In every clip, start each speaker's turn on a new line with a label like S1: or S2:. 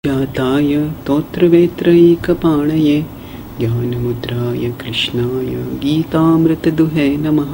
S1: जाताय तोत्रवेत्रैकपाणये ज्ञानमुद्राय कृष्णाय गीतामृतदुहे नमः.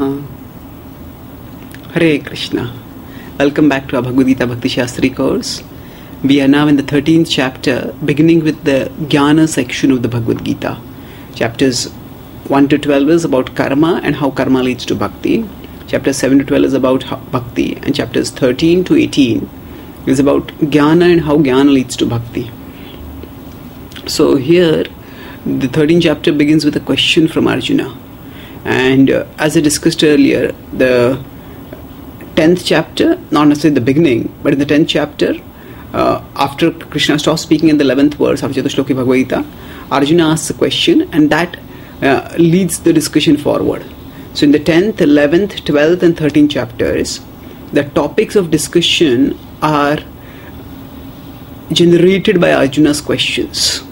S1: Hare Krishna. Welcome back to our Bhagavad Gita Bhakti Shastri course. We are now in the 13th chapter, beginning with the Jnana section of the Bhagavad Gita. Chapters 1 to 12 is about karma and how karma leads to bhakti. Chapters 7 to 12 is about bhakti, and chapters 13 to 18 is about Jnana and how Jnana leads to bhakti. So here, the 13th chapter begins with a question from Arjuna. And as I discussed earlier, the 10th chapter, not necessarily the beginning, but in the 10th chapter, after Krishna stops speaking in the 11th verse of Shloki Bhagavad Gita, Arjuna asks a question, and that leads the discussion forward. So in the 10th, 11th, 12th and 13th chapters, the topics of discussion are generated by Arjuna's questions.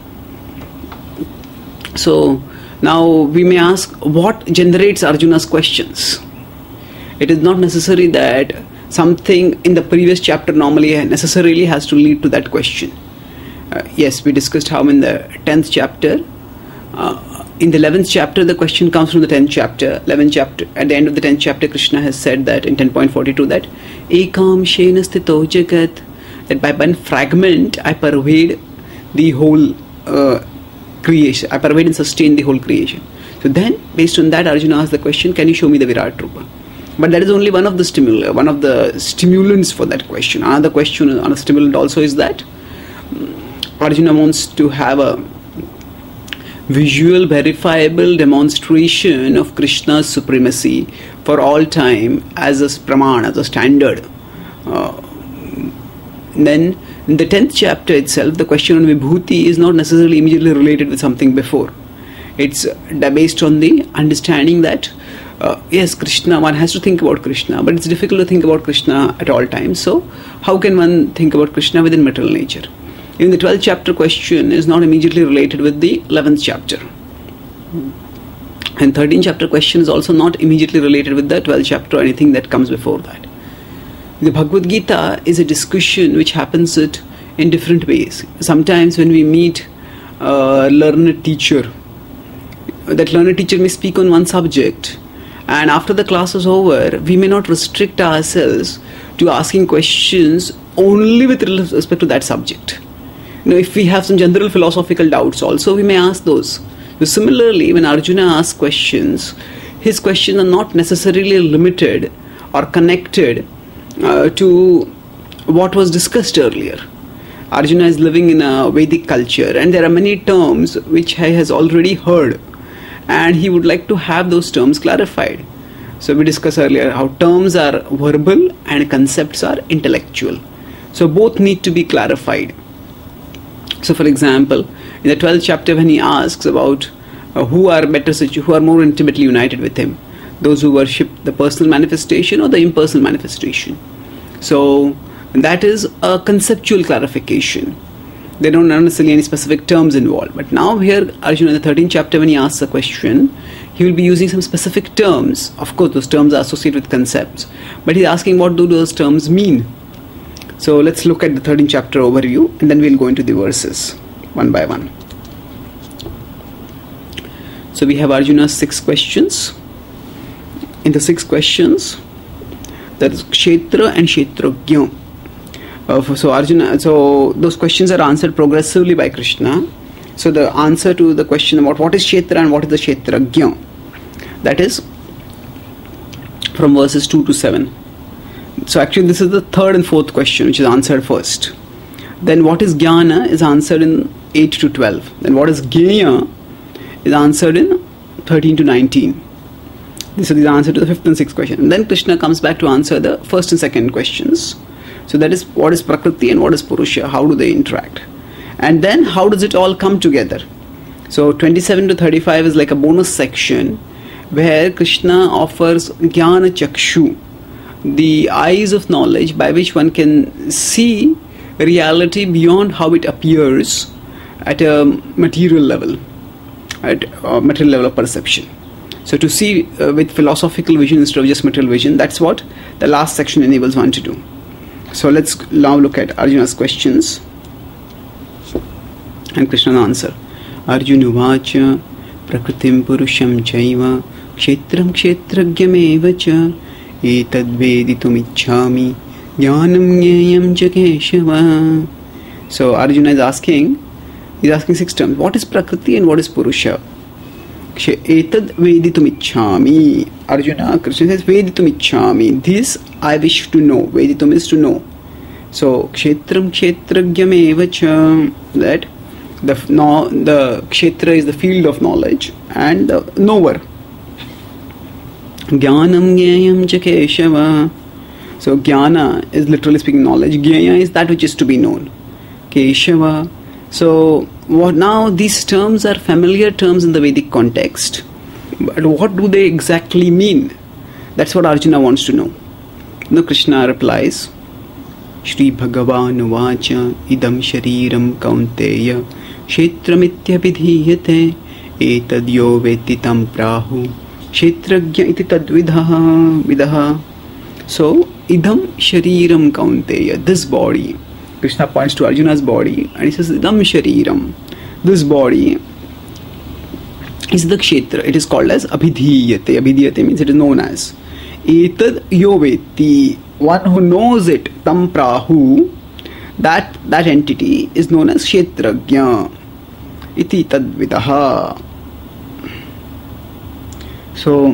S1: So now we may ask, what generates Arjuna's questions? It is not necessary that something in the previous chapter normally necessarily has to lead to that question. Yes, we discussed how in the 10th chapter, in the 11th chapter, the question comes from the 10th chapter. 11th chapter, at the end of the 10th chapter, Krishna has said that in 10.42 that Ekam Shena Sthito Jagat, that by one fragment I pervade the whole creation. I pervade and sustain the whole creation. So then, based on that, Arjuna asked the question, can you show me the Virat Rupa? But that is only one of the stimulants for that question. Another question, another stimulant also is that Arjuna wants to have a visual, verifiable demonstration of Krishna's supremacy for all time as a pramana, as a standard. Then, in the 10th chapter itself, the question on Vibhuti is not necessarily immediately related with something before. It's based on the understanding that, yes, Krishna, one has to think about Krishna, but it's difficult to think about Krishna at all times. So, how can one think about Krishna within material nature? Even the 12th chapter question is not immediately related with the 11th chapter. And 13th chapter question is also not immediately related with the 12th chapter or anything that comes before that. The Bhagavad Gita is a discussion which happens in different ways. Sometimes when we meet a learned teacher, that learned teacher may speak on one subject, and after the class is over, we may not restrict ourselves to asking questions only with respect to that subject. If we have some general philosophical doubts also, we may ask those. So similarly, when Arjuna asks questions, his questions are not necessarily limited or connected to what was discussed earlier. Arjuna is living in a Vedic culture, and there are many terms which he has already heard, and he would like to have those terms clarified. So we discussed earlier how terms are verbal and concepts are intellectual. So both need to be clarified. So for example, in the 12th chapter when he asks about who are more intimately united with him, those who worship the personal manifestation or the impersonal manifestation. So that is a conceptual clarification. There don't necessarily any specific terms involved. But now here Arjuna in the 13th chapter when he asks a question, he will be using some specific terms. Of course those terms are associated with concepts. But he's asking what do those terms mean. So let's look at the 13th chapter overview, and then we'll go into the verses one by one. So we have Arjuna's 6 questions. In the 6 questions, that is Kshetra and Kshetrajna. So those questions are answered progressively by Krishna. So the answer to the question about what is Kshetra and what is the Kshetrajna, that is from verses 2 to 7. So actually this is the 3rd and 4th question which is answered first. Then what is Jnana is answered in 8 to 12. Then what is Jnana is answered in 13 to 19. This is the answer to the 5th and 6th question. And then Krishna comes back to answer the 1st and 2nd questions. So that is what is Prakriti and what is Purusha, how do they interact? And then how does it all come together? So 27 to 35 is like a bonus section where Krishna offers Jnana Chakshu, the eyes of knowledge by which one can see reality beyond how it appears at a material level, at a material level of perception. So to see with philosophical vision instead of just material vision, that's what the last section enables one to do. So let's now look at Arjuna's questions. And Krishna's answer, Arjuna Vacha Prakritim Purusham Chaiva Kshetram Kshetragyameva Cha Etad Veditum Ichchami Jnanam Jnayam Jakeshava. So Arjuna is asking 6 terms. What is Prakriti and what is Purusha? Etad Veditum Ichchami. Arjuna, Krishna says Veditum Ichchami. This I wish to know. Veditum is to know. So Kshetram Kshetragyameva Cha, that the kshetra is the field of knowledge and the knower. Jnanam Jnayam Jakeshava. So Jnana is literally speaking knowledge. Jnaya is that which is to be known. Keshava. So now these terms are familiar terms in the Vedic context. But what do they exactly mean? That's what Arjuna wants to know. Now Krishna replies, Shri Bhagavan Vacha Idam Shariram Kaunteya Kshetramithyavidhiyate Etadyo Vetitam Prahu Kshetragya iti tadvidaha. So Idam Shariram Kaunteya, this body. Krishna points to Arjuna's body and he says Idam Shariram, this body is the kshetra. It is called as Abhidhiyate. Abhidhiyate means it is known as. Etad Yoveti, one who knows it, Tam Prahu, that entity is known as Kshetragya iti tadvidaha. So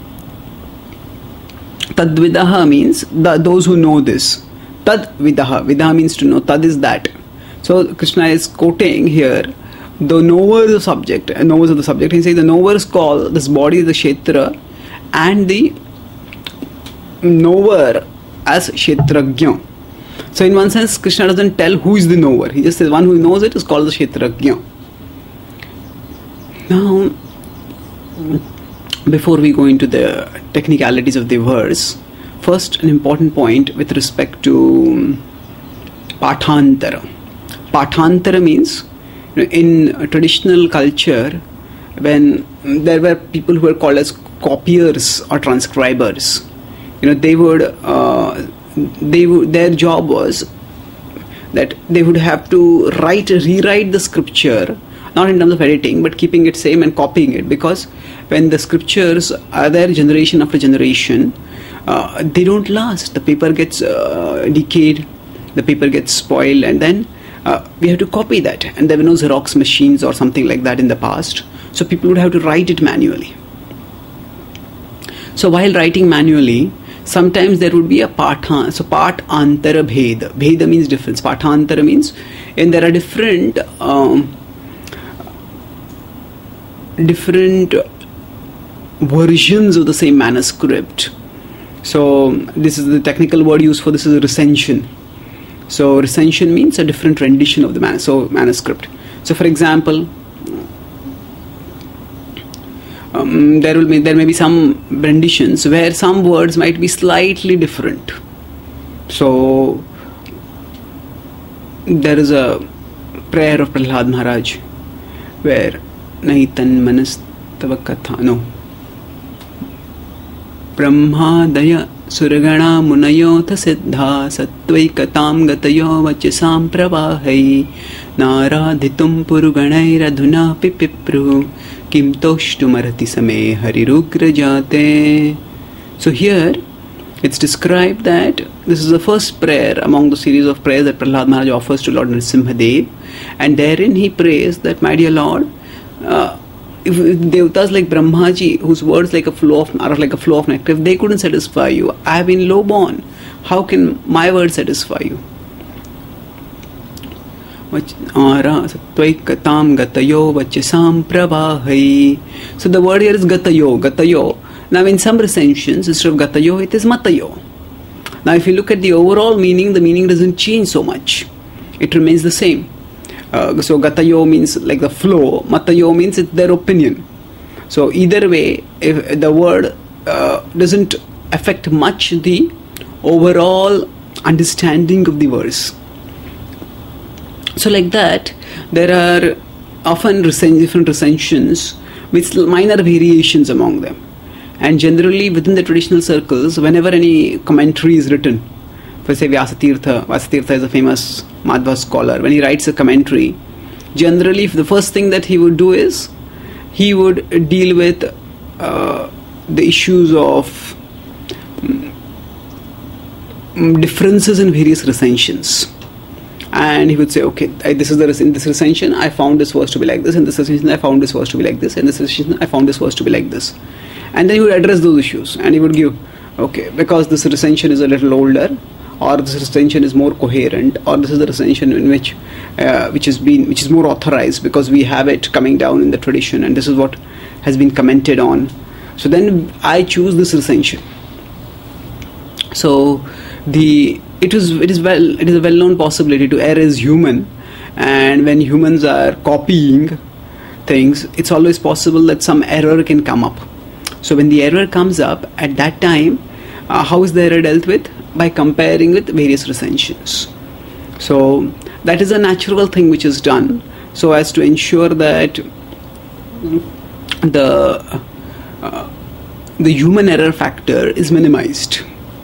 S1: tadvidaha means those who know this. Tadvidaha, vidaha means to know, tad is that. So Krishna is quoting here the knowers of the subject. He says the knowers call this body the Kshetra and the knower as Kshetragya. So in one sense Krishna doesn't tell who is the knower. He just says one who knows it is called the Kshetragya. Now, before we go into the technicalities of the verse, first an important point with respect to Patantara. Patantara means, in traditional culture, when there were people who were called as copiers or transcribers, they would their job was that they would have to rewrite the scripture, not in terms of editing, but keeping it same and copying it, because when the scriptures are there generation after generation, they don't last. The paper gets decayed, the paper gets spoiled, and then we have to copy that. And there were no Xerox machines or something like that in the past, so people would have to write it manually. So while writing manually, sometimes there would be a partantara bheda. Bheda means difference. Partantara means, and there are different versions of the same manuscript. So this is the technical word used for this is recension. So recension means a different rendition of the manuscript. So for example, there may be some renditions where some words might be slightly different. So there is a prayer of Prahlad Maharaj where Naitan Manastava Katha, Brahmadaya Suragana Munayotha Siddha Sattvaikatam Gatayo Vachasam Pravahai Naradhitum Puruganairadhuna Pipipru Kim Toshtumarati Same Harirugra Jate. So here it's described that this is the first prayer among the series of prayers that Prahlad Maharaj offers to Lord Nrsimhadev, and therein he prays that, my dear Lord, if Devtas like Brahmaji, whose words are like a flow of nectar, if they couldn't satisfy you, I have been low born. How can my words satisfy you? So the word here is Gatayo. Now in some recensions, instead of Gatayo, it is Matayo. Now if you look at the overall meaning, the meaning doesn't change so much. It remains the same. So Gatayo means like the flow, Matayo means it's their opinion. So either way, if the word doesn't affect much the overall understanding of the verse. So like that, there are often different recensions with minor variations among them. And generally within the traditional circles, whenever any commentary is written, for say Vyasatirtha is a famous Madhva scholar, when he writes a commentary, generally the first thing that he would do is he would deal with the issues of differences in various recensions. And he would say, okay, this is in this recension I found this verse to be like this, in this recension I found this verse to be like this, in this recension I found this verse to be like this. And then he would address those issues, and he would give, okay, because this recension is a little older, or this recension is more coherent, or this is the recension in which is more authorized because we have it coming down in the tradition, and this is what has been commented on. So then I choose this recension. So it is a well-known possibility to err is human, and when humans are copying things, it's always possible that some error can come up. So when the error comes up, at that time, how is the error dealt with? By comparing with various recensions. So that is a natural thing which is done so as to ensure that the human error factor is minimized.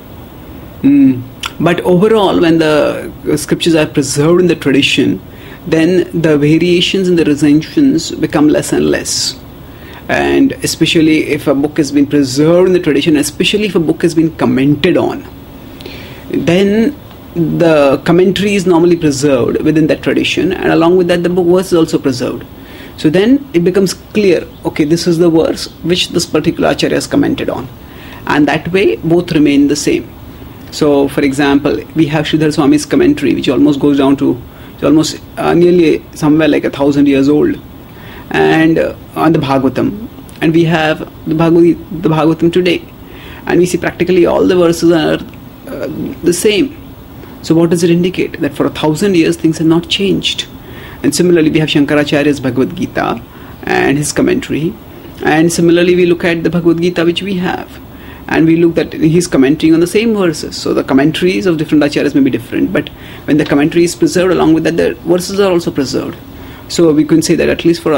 S1: But overall, when the scriptures are preserved in the tradition, then the variations in the recensions become less and less. And especially if a book has been preserved in the tradition, especially if a book has been commented on, then the commentary is normally preserved within that tradition, and along with that the book verse is also preserved. So then it becomes clear, okay, this is the verse which this particular acharya has commented on, and that way both remain the same. So for example, we have Sridhar Swami's commentary, which almost goes down to almost nearly somewhere like 1,000 years old, and on the Bhagavatam, and we have the Bhagavatam today, and we see practically all the verses are the same. So what does it indicate? That for 1,000 years things have not changed. And similarly we have Shankaracharya's Bhagavad Gita and his commentary, and similarly we look at the Bhagavad Gita which we have, and we look that he's commenting on the same verses. So the commentaries of different acharyas may be different, but when the commentary is preserved, along with that the verses are also preserved. So we can say that at least for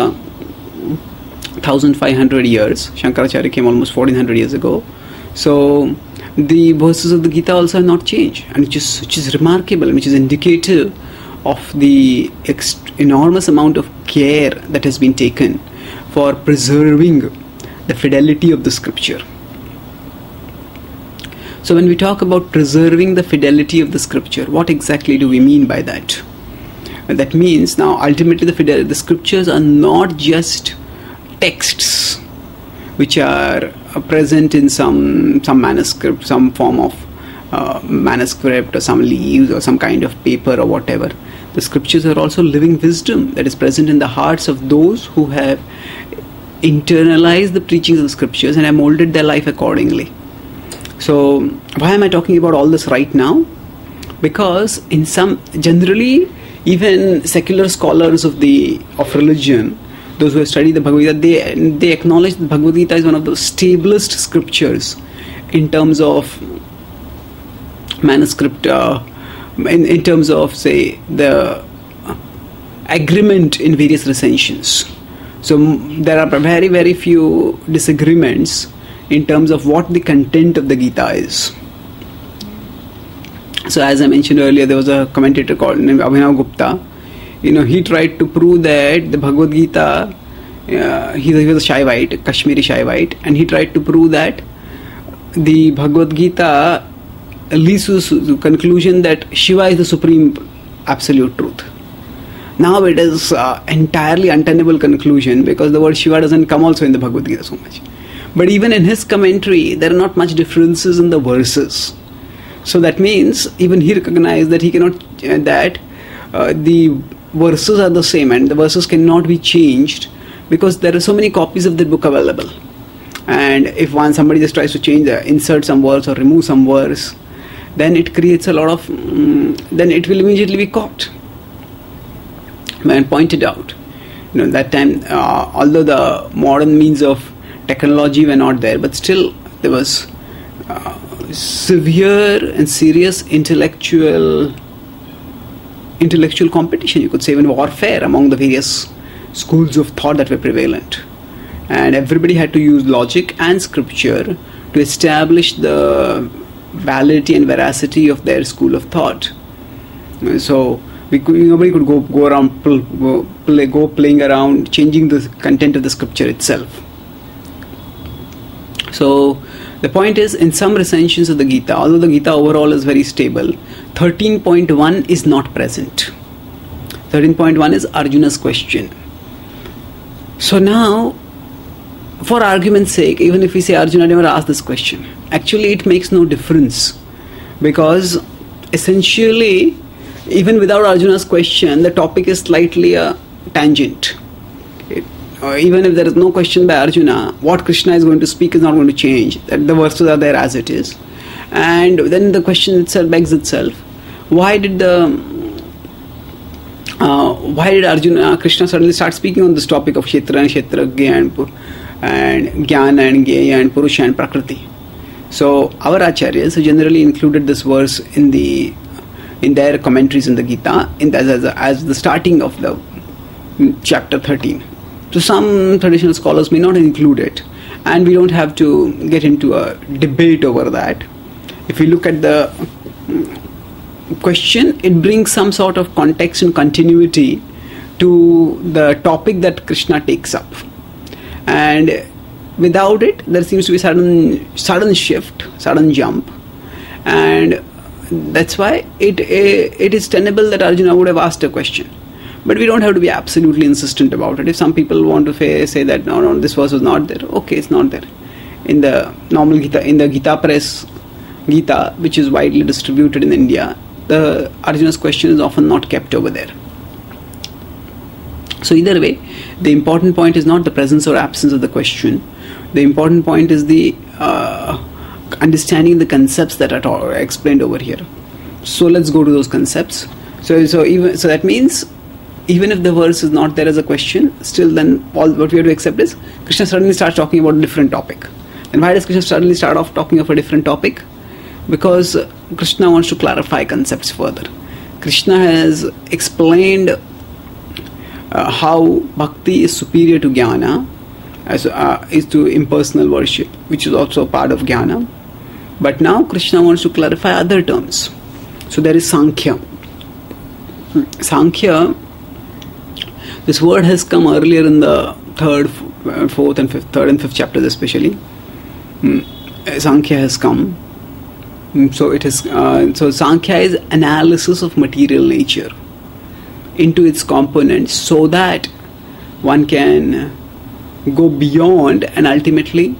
S1: 1,500 years, Shankaracharya came almost 1,400 years ago, so the verses of the Gita also have not changed, and which is remarkable, which is indicative of the enormous amount of care that has been taken for preserving the fidelity of the scripture. So when we talk about preserving the fidelity of the scripture, what exactly do we mean by that? That means now ultimately the scriptures are not just texts which are present in some manuscript, some form of manuscript or some leaves or some kind of paper or whatever. The scriptures are also living wisdom that is present in the hearts of those who have internalized the preachings of the scriptures and have molded their life accordingly. So why am I talking about all this right now? Because generally even secular scholars of religion, those who have studied the Bhagavad Gita, they acknowledge that Bhagavad Gita is one of the stablest scriptures in terms of manuscript, in terms of, say, the agreement in various recensions. So there are very, very few disagreements in terms of what the content of the Gita is. So as I mentioned earlier, there was a commentator called Abhinav Gupta. He tried to prove that the Bhagavad Gita, he was a Shaivite, Kashmiri Shaivite, and he tried to prove that the Bhagavad Gita leads to the conclusion that Shiva is the supreme absolute truth. Now it is entirely untenable conclusion, because the word Shiva doesn't come also in the Bhagavad Gita so much. But even in his commentary, there are not much differences in the verses. So that means even he recognized that he cannot, the verses are the same and the verses cannot be changed, because there are so many copies of the book available. And if somebody just tries to change, insert some words or remove some words, then it creates a lot of, then it will immediately be caught and pointed out. That time, although the modern means of technology were not there, but still there was severe and serious intellectual competition, you could say, even warfare among the various schools of thought that were prevalent. And everybody had to use logic and scripture to establish the validity and veracity of their school of thought. So Nobody could go around playing around, changing the content of the scripture itself. So the point is, in some recensions of the Gita, although the Gita overall is very stable, 13.1 is not present. 13.1 is Arjuna's question. So now, for argument's sake, even if we say Arjuna never asked this question, actually it makes no difference, because essentially, even without Arjuna's question, the topic is slightly a tangent. Even if there is no question by Arjuna, what Krishna is going to speak is not going to change. The verses are there as it is. And then the question itself begs itself. Why did Krishna suddenly start speaking on this topic of Kshetra and Kshetragya and Jnana and Gyeya and Purusha and Prakriti? So our acharyas have generally included this verse in their commentaries in the Gita as the starting of the chapter 13. So some traditional scholars may not include it, and we don't have to get into a debate over that. If we look at the question, it brings some sort of context and continuity to the topic that Krishna takes up, and without it there seems to be sudden shift, sudden jump, and that's why it is tenable that Arjuna would have asked a question. But we don't have to be absolutely insistent about it. If some people want to say that no, this verse was not there, okay, it's not there. In the normal Gita, in the Gita Press Gita, which is widely distributed in India, the Arjuna's question is often not kept over there. So either way, the important point is not the presence or absence of the question. The important point is the understanding the concepts that are explained over here. So let's go to those concepts. So that means, even if the verse is not there as a question, still then all what we have to accept is Krishna suddenly starts talking about a different topic. And why does Krishna suddenly start off talking of a different topic? Because Krishna wants to clarify concepts further. Krishna has explained how bhakti is superior to jnana, is to impersonal worship, which is also a part of jnana. But now Krishna wants to clarify other terms. So there is Sankhya. Sankhya, this word has come earlier in the third and fifth chapters especially. Sankhya has come. So it is. So Sankhya is analysis of material nature into its components, so that one can go beyond and ultimately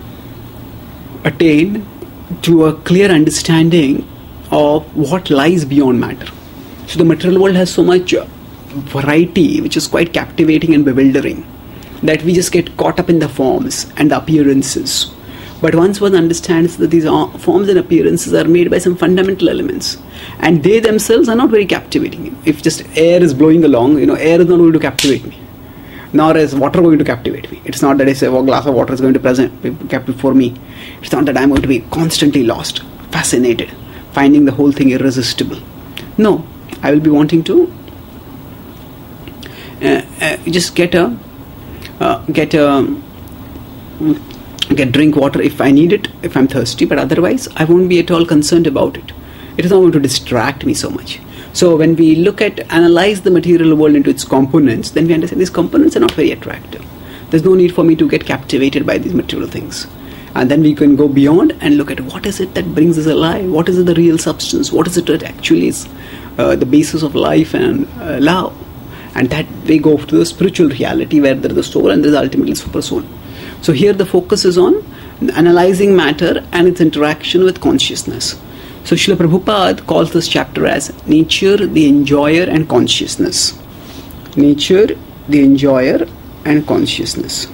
S1: attain to a clear understanding of what lies beyond matter. So the material world has so much variety, which is quite captivating and bewildering, that we just get caught up in the forms and the appearances. But once one understands that these forms and appearances are made by some fundamental elements, and they themselves are not very captivating. If just air is blowing along, air is not going to captivate me, nor is water going to captivate me. It's not that a glass of water is going to be kept before me. It's not that I'm going to be constantly lost, fascinated, finding the whole thing irresistible. No, I will be wanting to just get drink water if I need it, if I'm thirsty, but otherwise I won't be at all concerned about it. It is not going to distract me so much. So when we analyze the material world into its components, then we understand these components are not very attractive. There's no need for me to get captivated by these material things. And then we can go beyond and look at what is it that brings us alive, what is it the real substance, what is it that actually is the basis of life and love. And that we go to the spiritual reality where there is the soul and there is ultimately super soul. So here the focus is on analyzing matter and its interaction with consciousness. So Srila Prabhupada calls this chapter as Nature, the Enjoyer and Consciousness. Nature, the Enjoyer and Consciousness.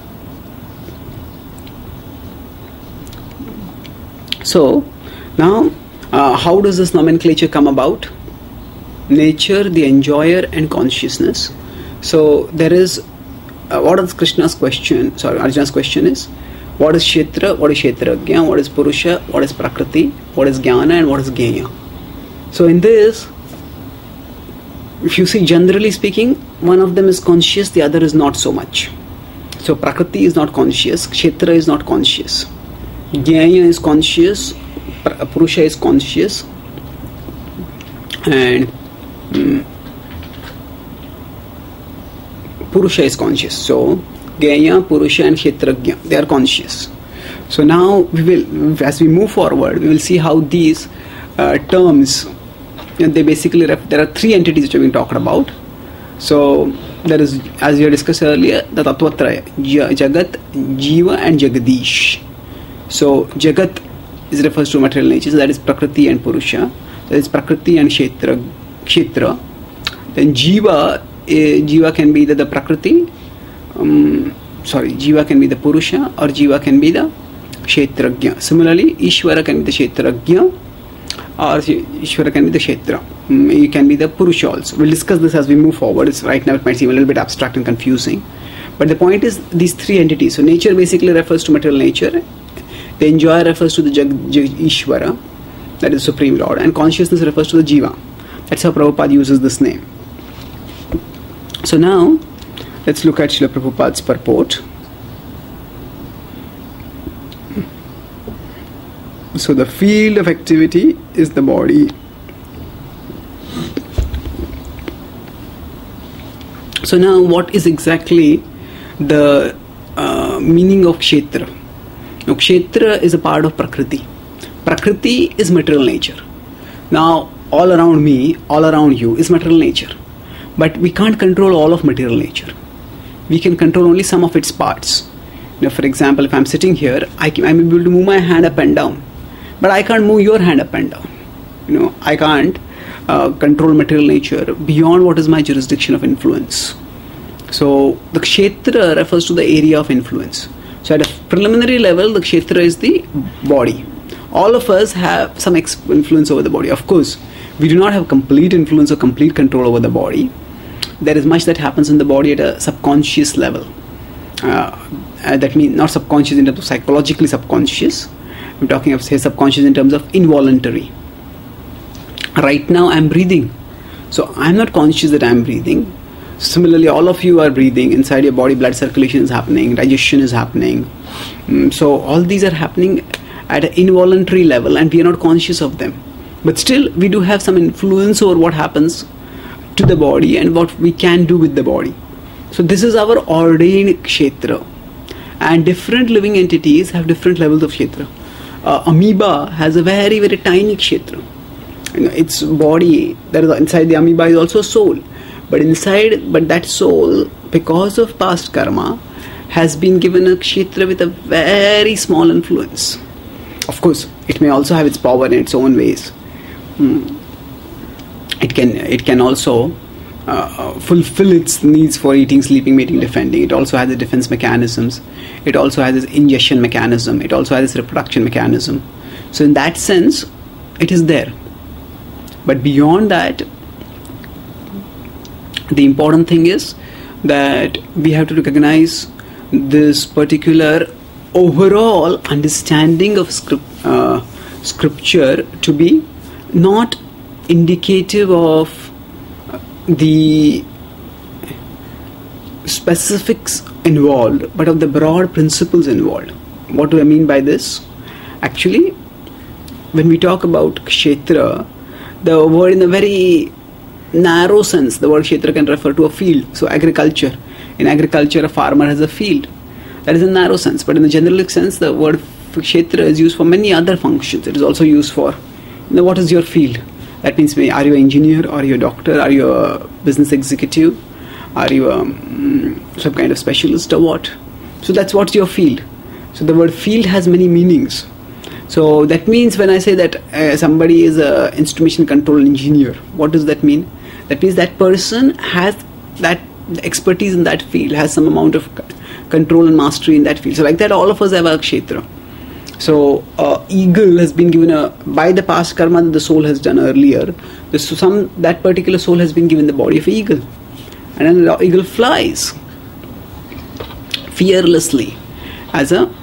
S1: So now how does this nomenclature come about? Nature, the Enjoyer and Consciousness. So there is what is Krishna's question? Sorry, Arjuna's question is, what is Kshetra, what is Kshetragya, what is Purusha, what is Prakriti, what is Jnana and what is Gyeya. So in this, if you see, generally speaking, one of them is conscious, the other is not so much. So Prakriti is not conscious, Kshetra is not conscious, Jnana is conscious, Purusha is conscious, and Purusha is conscious. So Gaya, Purusha and Kshetrajna, they are conscious. So now we will, as we move forward, we will see how these terms, they basically, there are three entities which have been talked about. So there is, as we discussed earlier, the Tattvatraya, Jagat, Jiva and Jagadish. So Jagat refers to material nature, so that is Prakriti and Purusha. That is Prakriti and Kshetra. Then Jiva can be either the Prakriti, Jiva can be the Purusha, or Jiva can be the Kshetrajna. Similarly, Ishvara can be the Kshetrajna, or Ishvara can be the Kshetra. You can be the Purusha also. We'll discuss this as we move forward. Right now it might seem a little bit abstract and confusing. But the point is these three entities. So nature basically refers to material nature. The enjoyer refers to the Ishvara, that is Supreme Lord. And consciousness refers to the Jiva. That's how Prabhupada uses this name. So now, let's look at Srila Prabhupada's purport. So the field of activity is the body. So now what is exactly the meaning of Kshetra? Now Kshetra is a part of Prakriti. Prakriti is material nature. Now all around me, all around you is material nature. But we can't control all of material nature. We can control only some of its parts. Now, for example, if I'm sitting here, I'm able to move my hand up and down. But I can't move your hand up and down. I can't control material nature beyond what is my jurisdiction of influence. So the Kshetra refers to the area of influence. So at a preliminary level, the Kshetra is the body. All of us have some influence over the body. Of course, we do not have complete influence or complete control over the body. There is much that happens in the body at a subconscious level. That means not subconscious in terms of psychologically subconscious. I'm talking of, say, subconscious in terms of involuntary. Right now I'm breathing. So I'm not conscious that I'm breathing. Similarly, all of you are breathing. Inside your body, blood circulation is happening, digestion is happening. So all these are happening at an involuntary level and we are not conscious of them. But still, we do have some influence over what happens to the body and what we can do with the body. So this is our ordained Kshetra. And different living entities have different levels of Kshetra. Amoeba has a very, very tiny Kshetra. Its body, inside the amoeba is also a soul. But that soul, because of past karma, has been given a Kshetra with a very small influence. Of course, it may also have its power in its own ways. It can also fulfill its needs for eating, sleeping, mating, defending. It also has its defense mechanisms. It also has its ingestion mechanism. It also has its reproduction mechanism. So in that sense, it is there. But beyond that, the important thing is that we have to recognize this particular overall understanding of scripture to be not indicative of the specifics involved, but of the broad principles involved. What do I mean by this? Actually, when we talk about Kshetra, the word in a very narrow sense, the word Kshetra can refer to a field. So agriculture. In agriculture, a farmer has a field. That is a narrow sense. But in the general sense, the word Kshetra is used for many other functions. It is also used for, what is your field? That means, are you an engineer? Are you a doctor? Are you a business executive? Are you some kind of specialist or what? So that's what's your field. So the word field has many meanings. So that means when I say that somebody is an instrumentation control engineer, what does that mean? That means that person has that expertise in that field, has some amount of control and mastery in that field. So like that, all of us have a Kshetra. So eagle has been given by the past karma that the soul has done earlier. That particular soul has been given the body of an eagle, and then the eagle flies fearlessly as an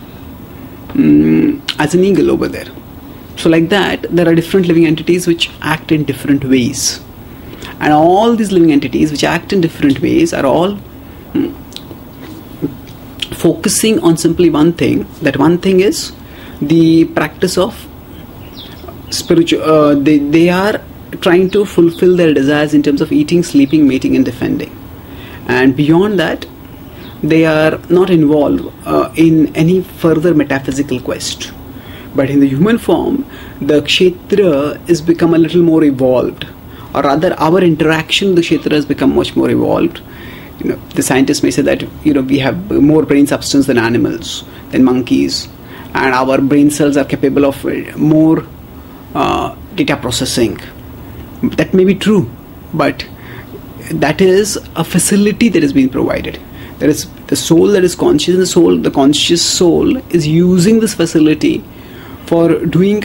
S1: eagle over there. So like that, there are different living entities which act in different ways, and all these living entities which act in different ways are all focusing on simply one thing. That one thing is the practice of spiritual. They are trying to fulfill their desires in terms of eating, sleeping, mating, and defending. And beyond that, they are not involved in any further metaphysical quest. But in the human form, the Kshetra is become a little more evolved, or rather our interaction with the Kshetra has become much more evolved. The scientists may say that we have more brain substance than animals, than monkeys, and our brain cells are capable of more data processing. That may be true, but that is a facility that is being provided. There is the soul that is conscious, and the conscious soul is using this facility for doing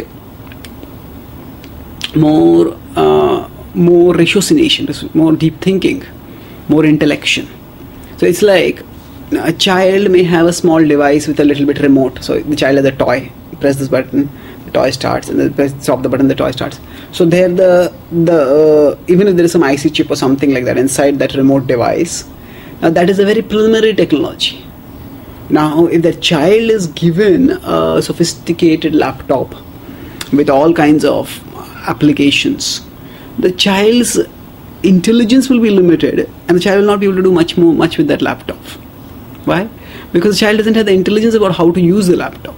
S1: more ratiocination, more deep thinking, more intellection. So it's like a child may have a small device with a little bit remote. So the child has a toy, press this button, the toy starts, and then stop the button, the toy starts. So there even if there is some IC chip or something like that inside that remote device, now that is a very preliminary technology. Now if the child is given a sophisticated laptop with all kinds of applications, the child's intelligence will be limited, and the child will not be able to do much with that laptop. Why? Because the child doesn't have the intelligence about how to use the laptop.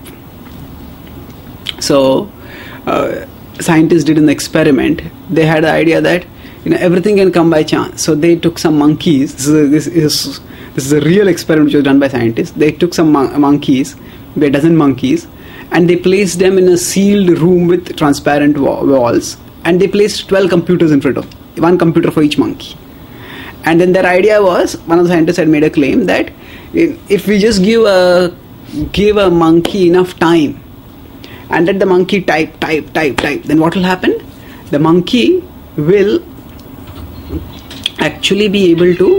S1: So scientists did an experiment. They had the idea that everything can come by chance. So they took some monkeys. This is a real experiment which was done by scientists. They took some monkeys, a dozen monkeys, and they placed them in a sealed room with transparent walls, and they placed 12 computers in front of them, one computer for each monkey. And then their idea was, one of the scientists had made a claim that if we just give a monkey enough time and let the monkey type, then what will happen? The monkey will actually be able to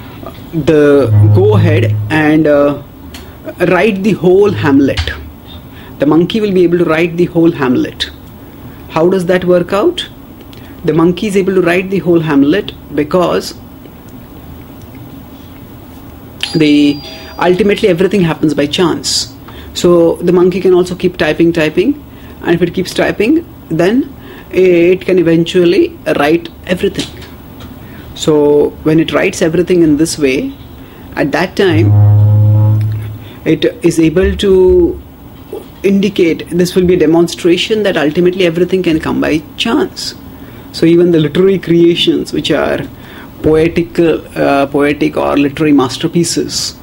S1: go ahead and write the whole Hamlet. The monkey will be able to write the whole Hamlet. How does that work out? The monkey is able to write the whole Hamlet because ultimately everything happens by chance. So the monkey can also keep typing, and if it keeps typing, then it can eventually write everything. So when it writes everything in this way, at that time it is able to indicate, this will be a demonstration that ultimately everything can come by chance. So even the literary creations which are poetic or literary masterpieces,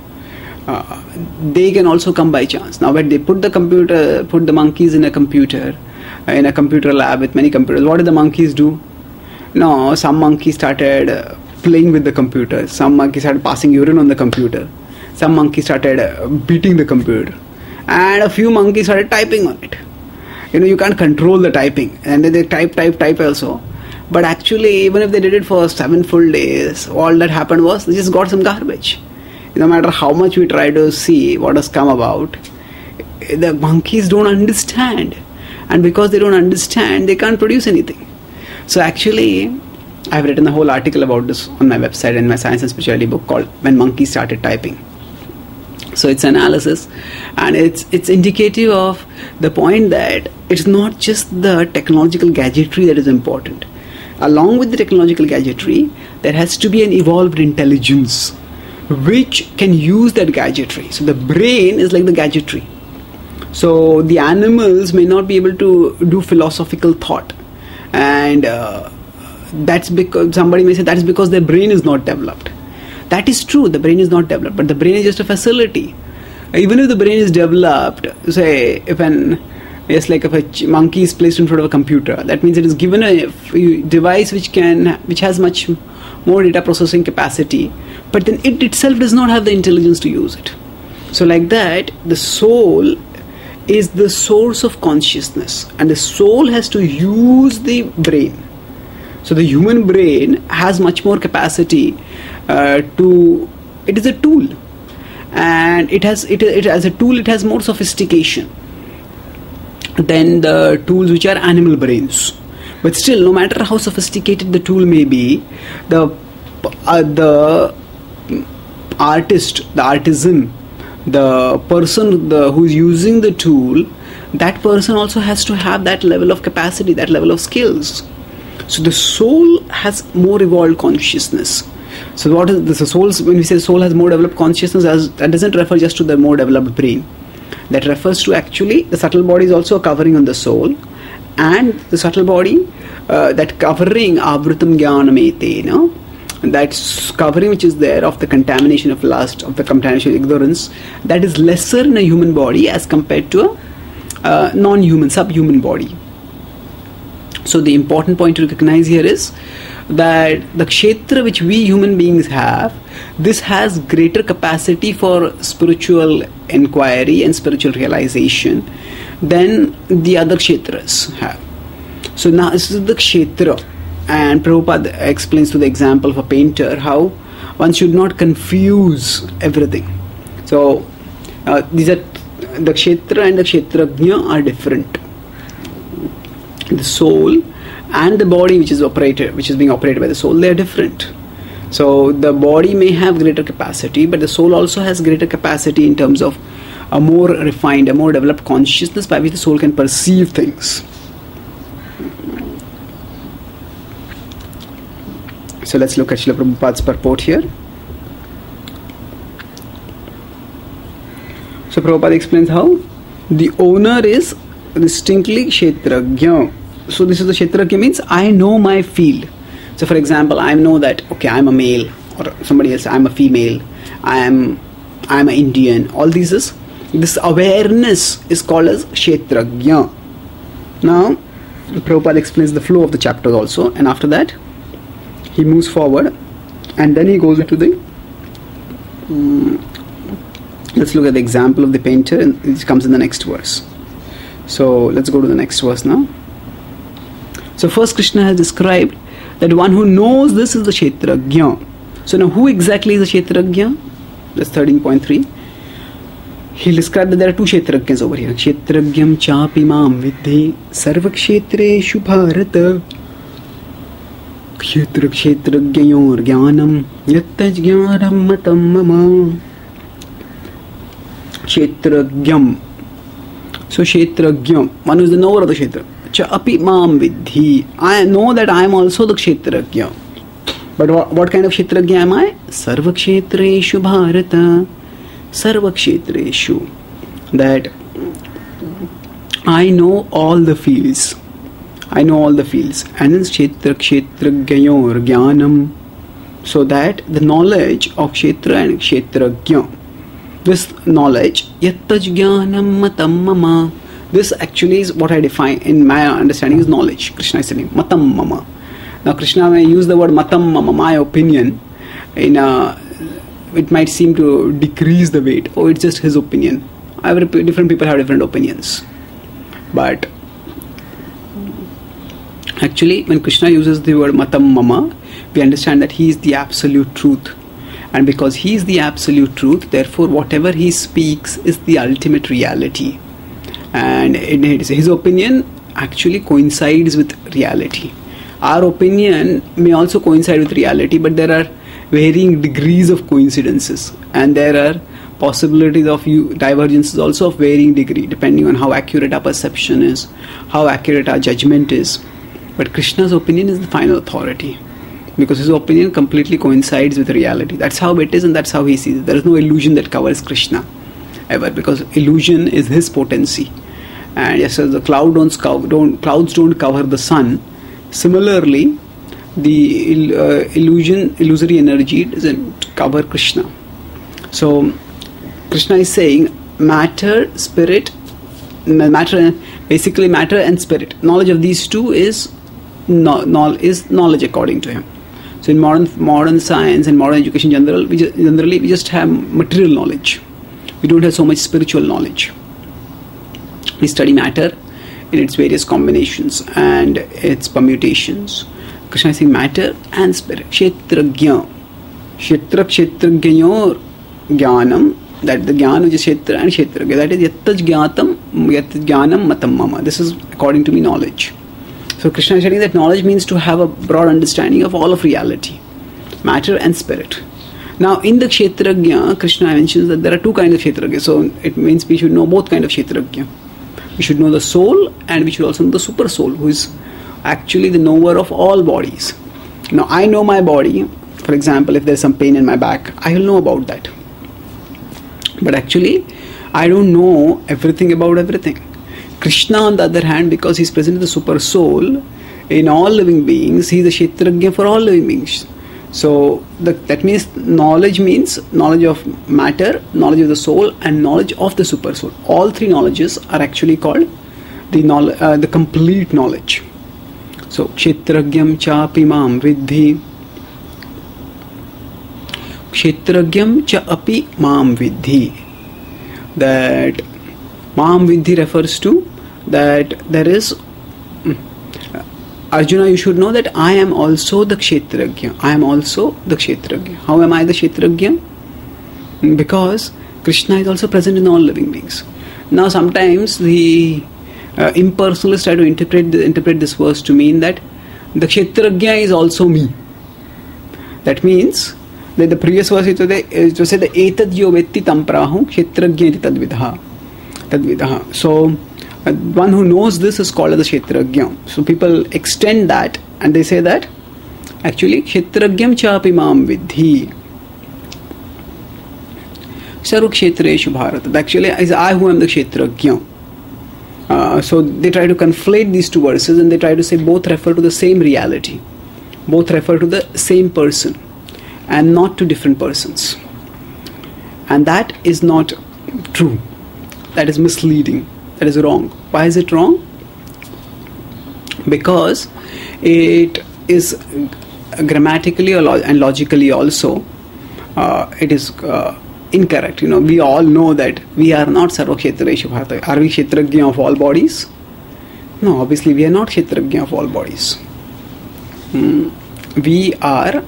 S1: they can also come by chance. Now when they put the monkeys in a computer lab with many computers, what did the monkeys do? No, some monkeys started playing with the computer, some monkeys started passing urine on the computer, some monkeys started beating the computer, and a few monkeys started typing on it. You can't control the typing, and then they type also. But actually, even if they did it for 7 full days, all that happened was they just got some garbage. No matter how much we try to see what has come about, the monkeys don't understand. And because they don't understand, they can't produce anything. So actually, I've written a whole article about this on my website in my Science and Spirituality book called When Monkeys Started Typing. So it's analysis, and it's indicative of the point that it's not just the technological gadgetry that is important. Along with the technological gadgetry, there has to be an evolved intelligence which can use that gadgetry. So the brain is like the gadgetry. So the animals may not be able to do philosophical thought, and that's because somebody may say that's because their brain is not developed. That is true, the brain is not developed, but the brain is just a facility. Even if the brain is developed, say if a monkey is placed in front of a computer, that means it is given a device which has much more data processing capacity, but then it itself does not have the intelligence to use it. So like that, the soul is the source of consciousness, and the soul has to use the brain. So the human brain has much more capacity it is a tool, and as a tool it has more sophistication than the tools which are animal brains. But still, no matter how sophisticated the tool may be, the artist, the artisan, the person who is using the tool, that person also has to have that level of capacity, that level of skills. So the soul has more evolved consciousness. So what is this? The soul, when we say soul has more developed consciousness, that doesn't refer just to the more developed brain. That refers to actually the subtle body is also a covering on the soul, and the subtle body, that covering avrutam jnanam, that covering which is there of the contamination of lust, of the contamination of ignorance, that is lesser in a human body as compared to a non-human, subhuman body. So the important point to recognize here is that the kshetra which we human beings have, this has greater capacity for spiritual inquiry and spiritual realization than the other kshetras have. So now this is the kshetra, and Prabhupada explains through the example of a painter how one should not confuse everything. So these are the kshetra and the kshetrajna are different. The soul and the body which is being operated by the soul, they are different. So the body may have greater capacity, but the soul also has greater capacity in terms of a more refined, a more developed consciousness by which the soul can perceive things. So let's look at Srila Prabhupada's purport here. So Prabhupada explains how the owner is distinctly kshetrajna. So this is the kshetrajna, means I know my field. So for example, I know that okay, I'm a male, or somebody else, I'm a female, I'm an Indian. All this awareness is called as kshetrajna. Now Prabhupada explains the flow of the chapter also, and after that he moves forward, and then he goes into the let's look at the example of the painter, and it comes in the next verse. So let's go to the next verse now. So first Krishna has described that one who knows this is the kshetrajna. So now who exactly is the kshetrajna? That's 13.3. He'll describe that there are two kshetrajnas over here. Kshetrajnam chapi mam vidhi sarva kshetreshu bharata kshetrajnayor jnanam yattaj jnanam matam mama. Kshetrajnam. So kshetrajnam, one who is the knower of the kshetra. Chapi mam vidhi, I know that I am also the kshetrajna. But what kind of kshetrajna am I? Sarva kshetreshu bharata. Sarva kshetreshu. That I know all the fields. I know all the fields. And then kshetrajnayor jnanam. So that the knowledge of kshetra and kshetrajna, this knowledge, yattaj jnanam matam mama. This actually is what I define in my understanding is knowledge. Krishna is saying matam mama. Now Krishna, when I use the word matam mama, my opinion, it might seem to decrease the weight. Oh, it's just his opinion. Different people have different opinions. But actually, when Krishna uses the word matam mama, we understand that he is the absolute truth. And because he is the absolute truth, therefore whatever he speaks is the ultimate reality. And his opinion actually coincides with reality. Our opinion may also coincide with reality, but there are varying degrees of coincidences, and there are possibilities of divergences also of varying degree, depending on how accurate our perception is, how accurate our judgment is. But Krishna's opinion is the final authority, because his opinion completely coincides with reality. That's how it is, and that's how he sees it. There is no illusion that covers Krishna ever, because illusion is his potency. And yes, as the clouds don't cover the sun, similarly the illusory energy doesn't cover Krishna. So Krishna is saying matter, basically matter and spirit. Knowledge of these two is knowledge according to him. So in modern science and modern education generally we just have material knowledge. We don't have so much spiritual knowledge. We study matter in its various combinations and its permutations. Krishna is saying matter and spirit. Kshetrajna. Kshetrajnayor jnanam. That the jnana which is kshetra and kshetrajna. That is yattaj jnanam matam mama. This is according to me knowledge. So Krishna is saying that knowledge means to have a broad understanding of all of reality. Matter and spirit. Now in the kshetrajna, Krishna mentions that there are two kinds of kshetrajna. So it means we should know both kinds of kshetrajna. We should know the soul, and we should also know the super soul, who is actually the knower of all bodies. Now I know my body. For example, if there's some pain in my back, I will know about that. But actually, I don't know everything about everything. Krishna, on the other hand, because he's present in the super soul in all living beings, he's a Kshetrajna for all living beings. So that means knowledge of matter, knowledge of the soul, and knowledge of the super soul. All three knowledges are actually called the complete knowledge. So Kshetrajnam chapi mam vidhi. Kshetrajnam cha api mam vidhi. That mam vidhi refers to that there is Arjuna, you should know that I am also the Kshetrajna. I am also the Kshetrajna. How am I the Kshetrajna? Because Krishna is also present in all living beings. Now sometimes the impersonalists try to interpret this verse to mean that the Kshetrajna is also me. That means that the previous verse is to say the etad yo vetti tam prahu Kshetrajna iti tadvidaha. So one who knows this is called as the Kshetrajna. So people extend that and they say that actually Kshetrajnam chapi mam vidhi sarva kshetreshu bharata. Actually is I who am the Kshetrajna. So they try to conflate these two verses and they try to say both refer to the same reality, both refer to the same person and not to different persons. And that is not true. That is misleading. That is wrong. Why is it wrong? Because it is grammatically and logically also it is incorrect. We all know that we are not Sarva Kshetreshu Bharata. Are we Kshetrajna of all bodies? No, obviously we are not Kshetrajna of all bodies. We are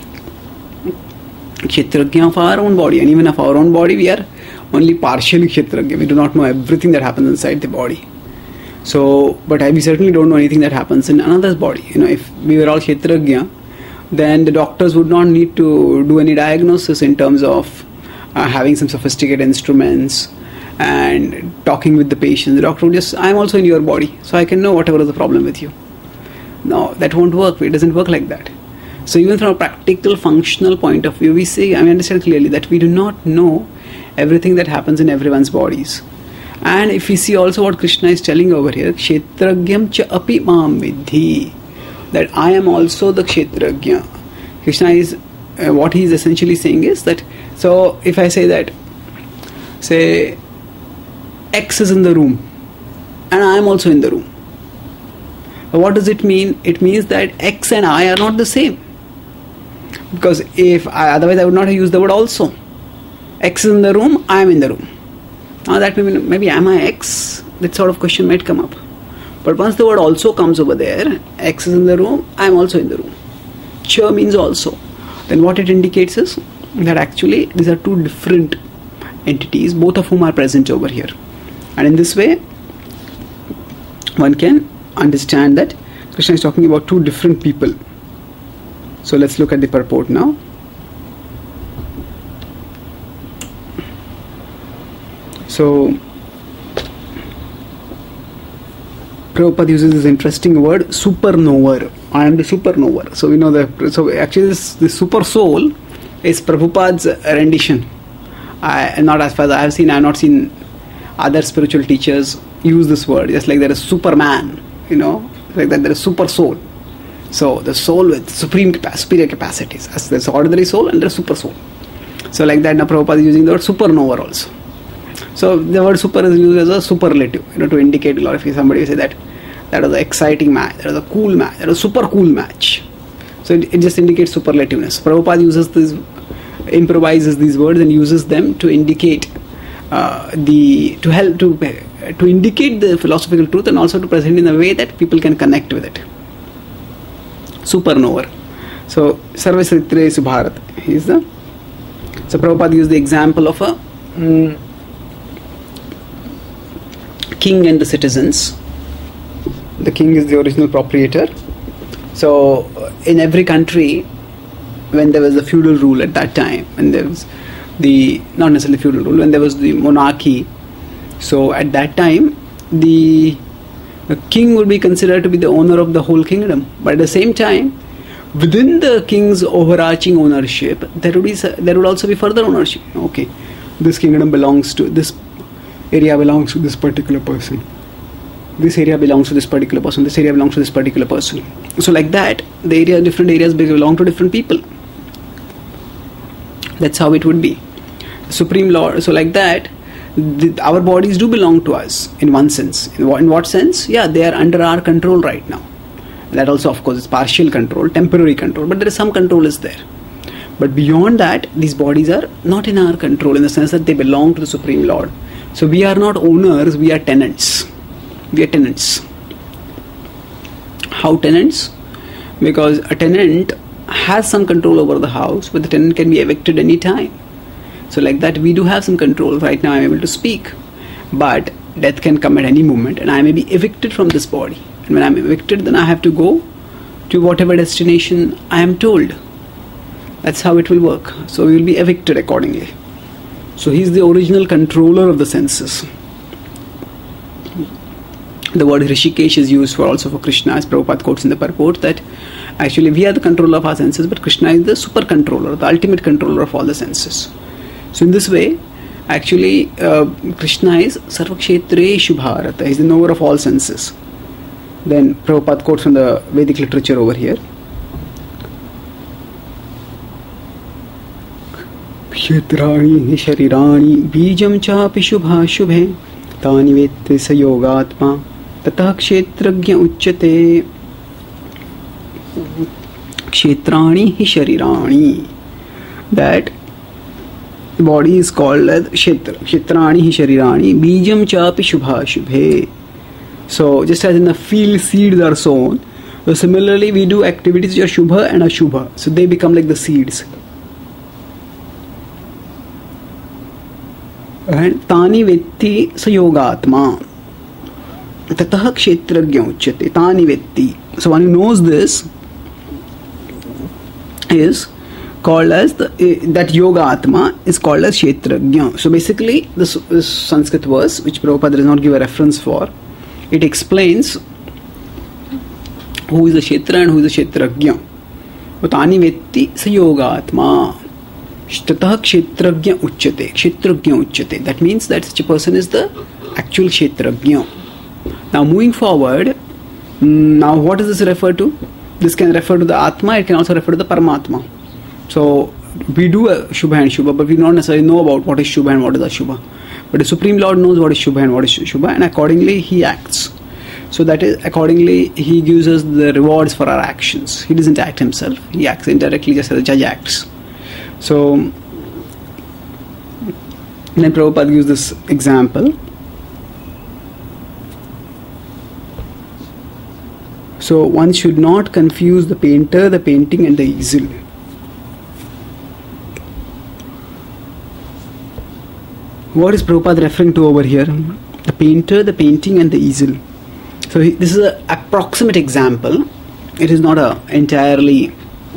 S1: Kshetrajna of our own body, and even of our own body we are only partially Kshetrajna. We do not know everything that happens inside the body. So, but we certainly don't know anything that happens in another's body. If we were all Kshetrajna, then the doctors would not need to do any diagnosis in terms of having some sophisticated instruments and talking with the patient. The doctor would just, I'm also in your body, so I can know whatever is the problem with you. No, that won't work. It doesn't work like that. So even from a practical, functional point of view, we understand clearly that we do not know everything that happens in everyone's bodies. And if we see also what Krishna is telling over here, Kshetrajnam cha api mam vidhi, that I am also the Kshetrajna. Krishna is, what he is essentially saying is that, so if I say that, say, X is in the room, and I am also in the room. What does it mean? It means that X and I are not the same. Because otherwise I would not have used the word also. X is in the room, I am in the room. Now that maybe am I X? That sort of question might come up. But once the word also comes over there, X is in the room, I am also in the room. Cha means also. Then what it indicates is that actually these are two different entities, both of whom are present over here. And in this way, one can understand that Krishna is talking about two different people. So let's look at the purport now. So Prabhupada uses this interesting word, supernover. I am the supernover. So we know that. So actually, this super soul is Prabhupada's rendition. Not as far as I have seen. I have not seen other spiritual teachers use this word. Just like there is Superman, like that there is super soul. So the soul with superior capacities. As there's ordinary soul and there's super soul. So like that, now Prabhupada is using the word supernover also. So the word super is used as a superlative, to indicate a lot. If somebody say that was an exciting match, that was a cool match, that was a super cool match. So it just indicates superlativeness. Prabhupada improvises these words and uses them to indicate to indicate the philosophical truth and also to present in a way that people can connect with it. Supernover. So Sarva Kshetreshu Bharata. So Prabhupada used the example of a king and the citizens. The king is the original proprietor. So in every country, when there was the feudal rule at that time, when there was not necessarily feudal rule, when there was the monarchy, so at that time the The king would be considered to be the owner of the whole kingdom. But at the same time, within the king's overarching ownership, there would also be further ownership. Okay, this kingdom belongs to this area, belongs to this particular person. This area belongs to this particular person. This area belongs to this particular person. So like that, different areas belong to different people. That's how it would be. Supreme Lord. So like that, our bodies do belong to us in one sense. In what sense? Yeah, they are under our control right now. That also, of course, is partial control, temporary control, but there is some control is there. But beyond that, these bodies are not in our control in the sense that they belong to the Supreme Lord. So we are not owners, we are tenants. We are tenants. How tenants? Because a tenant has some control over the house, but the tenant can be evicted any time. So like that, we do have some control. Right now I am able to speak, but death can come at any moment and I may be evicted from this body. And when I am evicted, then I have to go to whatever destination I am told. That's how it will work. So we will be evicted accordingly. So he is the original controller of the senses. The word Hrishikesh is used also for Krishna, as Prabhupada quotes in the purport, that actually we are the controller of our senses, but Krishna is the super controller, the ultimate controller of all the senses. So in this way, actually Krishna is Sarvakshetreshu Bharata, he is the knower of all senses. Then Prabhupada quotes from the Vedic literature over here. Kshetrani sharirani bijam chapi shubha shubhe tani vette sa yogatma tatah kshetragya uchyate. Kshetrani sharirani, that the body is called as Kshetra. Kshetrani sharirani bijam chapi shubha shubhe. So just as in the field seeds are sown, so similarly we do activities which are shubha and ashubha. So they become like the seeds. And tani vetti sayogatma tatah kshetragya uchyate. Tani vetti. So one who knows this is called as that yoga atma is called as kshetragya. So basically this Sanskrit verse, which Prabhupada does not give a reference for, it explains who is the kshetra and who is the kshetragya. Tani vetti sa yoga atma tatah kshetragya uchyate. Kshetragya uchyate. That means that such a person is the actual kshetragya. Now moving forward, now what does this refer to? This can refer to the Atma, it can also refer to the Paramatma. So we do a Shubha and Shubha, but we don't necessarily know about what is Shubha and what is Ashubha. But the Supreme Lord knows what is Shubha and what is Shubha, and accordingly He acts. So that is, accordingly He gives us the rewards for our actions. He doesn't act Himself, He acts indirectly just as the judge acts. So then Prabhupada gives this example. So one should not confuse the painter, the painting and the easel. What is Prabhupada referring to over here? The painter, the painting and the easel. So this is an approximate example. It is not an entirely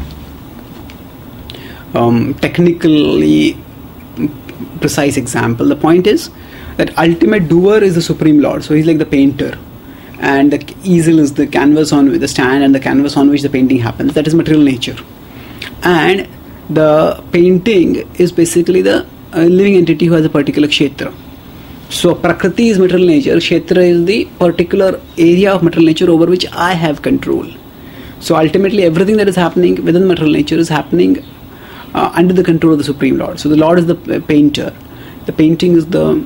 S1: technically precise example. The point is that ultimate doer is the Supreme Lord. So he's like the painter. And the easel is the canvas on the stand and the canvas on which the painting happens. That is material nature. And the painting is basically the living entity who has a particular kshetra. So Prakriti is material nature, kshetra is the particular area of material nature over which I have control. So ultimately everything that is happening within material nature is happening under the control of the Supreme Lord. So the Lord is the painter. The painting is the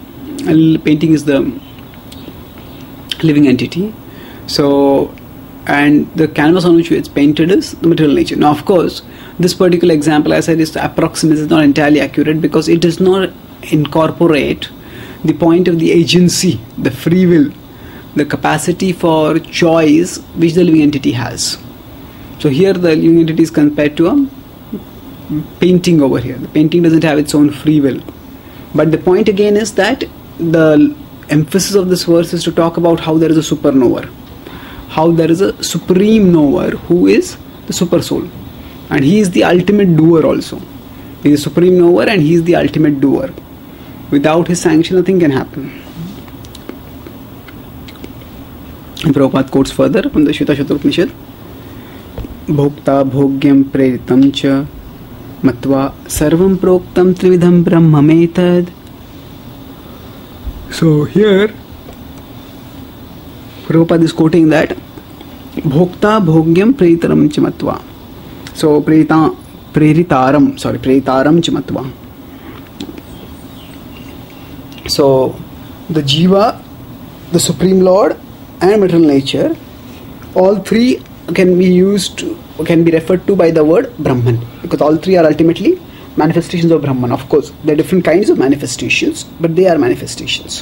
S1: living entity. So, and the canvas on which it's painted is the material nature. Now, of course, this particular example, as I said, is approximate, is not entirely accurate because it does not incorporate the point of the agency, the free will, the capacity for choice which the living entity has. So here the living entity is compared to a painting over here. The painting doesn't have its own free will. But the point again is that the emphasis of this verse is to talk about how there is a super knower, how there is a supreme knower who is the super soul, and he is the ultimate doer also. He is the supreme knower and he is the ultimate doer. Without his sanction nothing can happen. And Prabhupada quotes further from the Shvetashvatara Upanishad. Bhokta bhogyam preritam cha matva sarvam proktam trividham brahmametad. So here Prabhupada is quoting that Bhokta bhogyam preritaram cha matva. So preritaram cha matva. So the Jiva, the Supreme Lord and material nature, all three can be referred to by the word Brahman, because all three are ultimately manifestations of Brahman. Of course, there are different kinds of manifestations, but they are manifestations.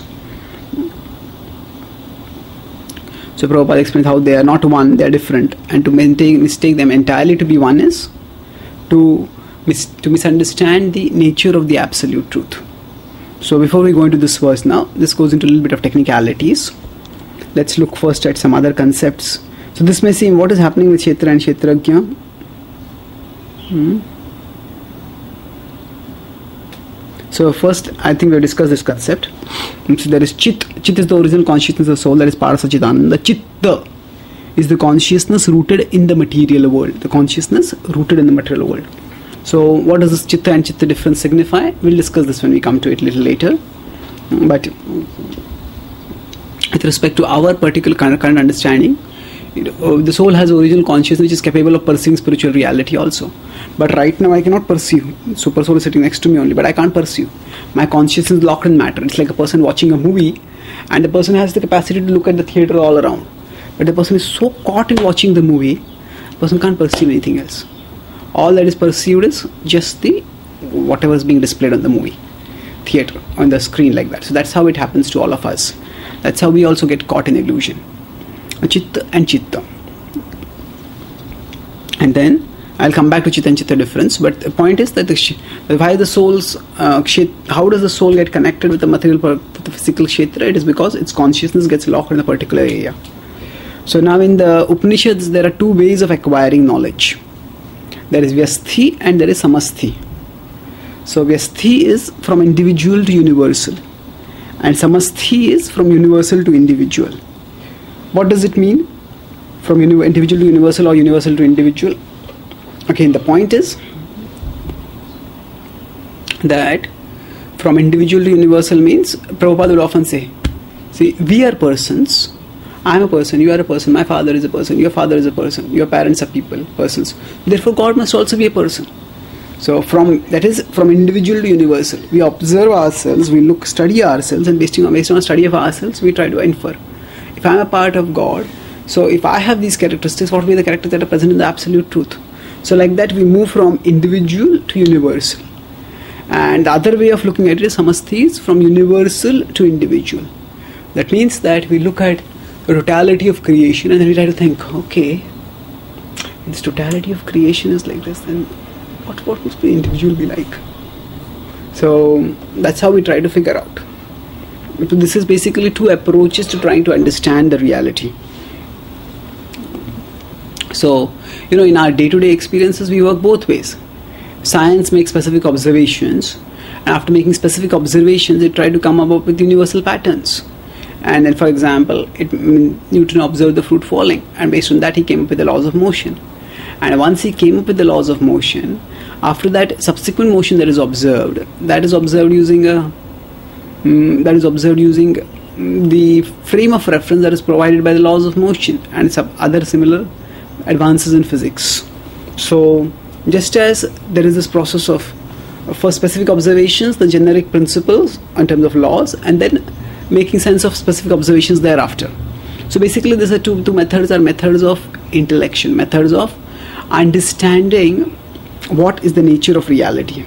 S1: So Prabhupada explains how they are not one, they are different, and to mistake them entirely to be one is to misunderstand the nature of the absolute truth. So before we go into this verse now, this goes into a little bit of technicalities. Let's look first at some other concepts. So this may seem, what is happening with Kshetra and Kshetrajna? So first, I think we'll discuss this concept. So there is Chit. Chit is the original consciousness of the soul, that is Para Satchidananda. Chitta is the consciousness rooted in the material world. The consciousness rooted in the material world. So what does this Chitta and Chitta difference signify? We'll discuss this when we come to it a little later. But with respect to our particular current understanding, the soul has original consciousness which is capable of perceiving spiritual reality also. But right now I cannot perceive. Super soul is sitting next to me only, but I can't perceive. My consciousness is locked in matter. It's like a person watching a movie, and the person has the capacity to look at the theatre all around. But the person is so caught in watching the movie, the person can't perceive anything else. All that is perceived is just the whatever is being displayed on the movie theatre, on the screen, like that. So that's how it happens to all of us. That's how we also get caught in illusion. Chitta and Chitta. And then I'll come back to Chitta and Chitta difference, but the point is that why the soul's how does the soul get connected with the material, with the physical Kshetra? It is because its consciousness gets locked in a particular area. So now in the Upanishads there are two ways of acquiring knowledge. There is Vyasthi and there is Samasthi. So Vyasthi is from individual to universal, and Samasthi is from universal to individual. What does it mean? From individual to universal or universal to individual? Okay, the point is that from individual to universal means, Prabhupada will often say, see, we are persons. I am a person, you are a person, my father is a person, your father is a person, your parents are persons. Therefore, God must also be a person. So that is from individual to universal. We observe ourselves, we study ourselves, and based on study of ourselves, we try to infer. If I am a part of God, so if I have these characteristics, what will be the characteristics that are present in the absolute truth? So like that, we move from individual to universal. And the other way of looking at it is Samasthis, from universal to individual. That means that we look at the totality of creation and then we try to think, okay, this totality of creation is like this, then what must the individual be like? So that's how we try to figure out. So this is basically two approaches to trying to understand the reality. So, in our day-to-day experiences, we work both ways. Science makes specific observations, and after making specific observations, it tries to come up with universal patterns. And then, for example, Newton observed the fruit falling, and based on that, he came up with the laws of motion. And once he came up with the laws of motion, after that, subsequent motion that is observed using the frame of reference that is provided by the laws of motion and some other similar advances in physics. So just as there is this process of, for specific observations, the generic principles in terms of laws, and then making sense of specific observations thereafter. So basically these are two methods of intellection, methods of understanding what is the nature of reality.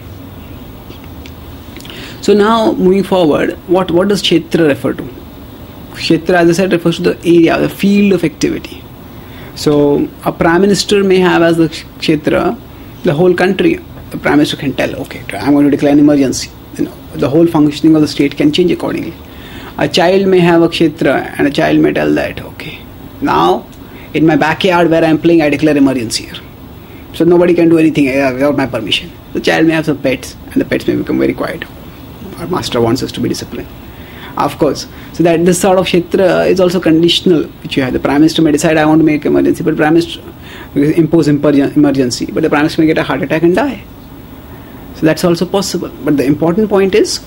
S1: So now moving forward, what does Kshetra refer to? Kshetra, as I said, refers to the area, the field of activity. So a Prime Minister may have as the Kshetra the whole country. The Prime Minister can tell, okay, I'm going to declare an emergency. The whole functioning of the state can change accordingly. A child may have a Kshetra and a child may tell that, okay, now in my backyard where I'm playing, I declare emergency here. So nobody can do anything without my permission. The child may have some pets and the pets may become very quiet. Our master wants us to be disciplined. Of course. So that this sort of kshetra is also conditional, which you have. The Prime Minister may decide, I want to make emergency, but Prime Minister impose emergency, but the Prime Minister may get a heart attack and die. So that's also possible. But the important point is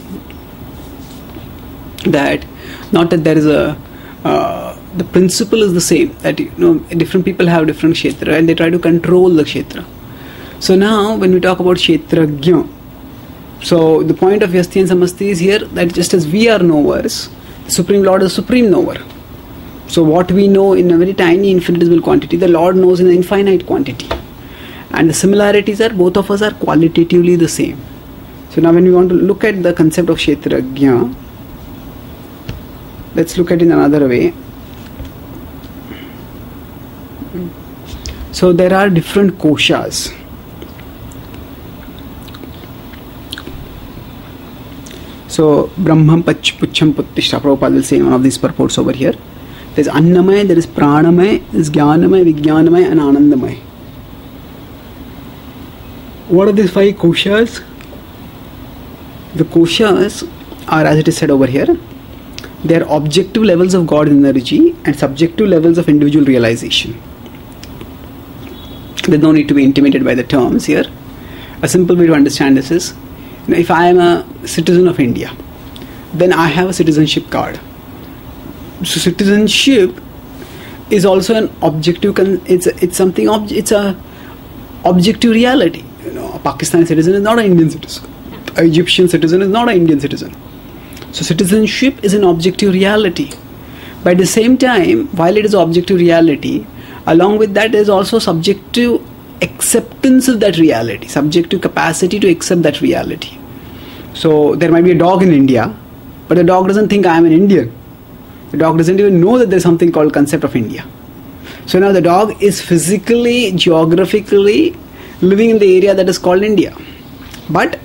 S1: that not that there is the principle is the same, that different people have different kshetra and they try to control the kshetra. So now when we talk about kshetragya, so the point of Vyasti and Samasti is here that just as we are knowers, the Supreme Lord is Supreme Knower. So what we know in a very tiny infinitesimal quantity, the Lord knows in an infinite quantity. And the similarities are, both of us are qualitatively the same. So now when we want to look at the concept of kshetragya, let's look at it in another way. So there are different koshas. So Brahman Pucham Puttishta, Prabhupada will say in one of these purports over here. There is Annamay, there is Pranamay, there is Jnanamay, Vijnanamay and Anandamay. What are these 5 koshas? The koshas are, as it is said over here, they are objective levels of God energy and subjective levels of individual realization. There is no need to be intimidated by the terms here. A simple way to understand this is, if I am a citizen of India, then I have a citizenship card. So citizenship is also an objective. It's something. It's a objective reality. A Pakistani citizen is not an Indian citizen. An Egyptian citizen is not an Indian citizen. So citizenship is an objective reality. But at the same time, while it is objective reality, along with that, there is also subjective acceptance of that reality, subjective capacity to accept that reality. So there might be a dog in India, but the dog doesn't think I am an Indian. The dog doesn't even know that there is something called concept of India. So now the dog is physically, geographically living in the area that is called India. But